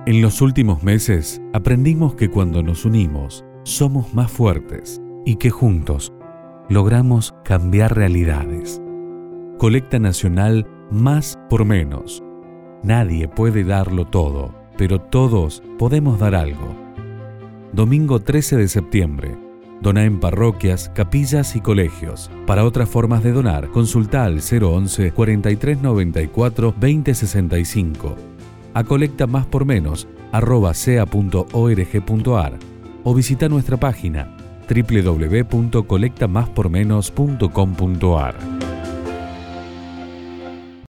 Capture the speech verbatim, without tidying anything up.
En los últimos meses aprendimos que cuando nos unimos somos más fuertes y que juntos logramos cambiar realidades. Colecta Nacional Más por Menos. Nadie puede darlo todo, pero todos podemos dar algo. Domingo trece de septiembre. Dona en parroquias, capillas y colegios. Para otras formas de donar, consulta al cero once, cuarenta y tres noventa y cuatro, veinte sesenta y cinco. A colecta más por menos arroba sea punto org punto ar o visita nuestra página doble u doble u doble u punto colecta más por menos punto com punto ar.